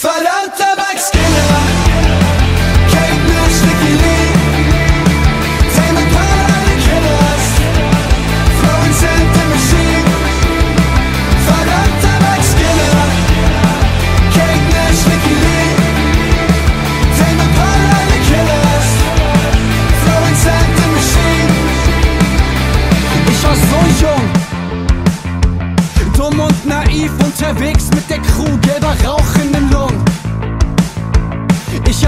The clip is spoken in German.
Verdammter Wachskiller, Kate Nash, Nicky Lee, Tame Impala, The Killers, Florence and the Machine. Verdammter Wachskiller, Kate Nash, Nicky Lee, Tame Impala, The Killers, Florence and the Machine. Ich war so jung, dumm und naiv unterwegs mit der Crew, gelber Rauch in den Lungen.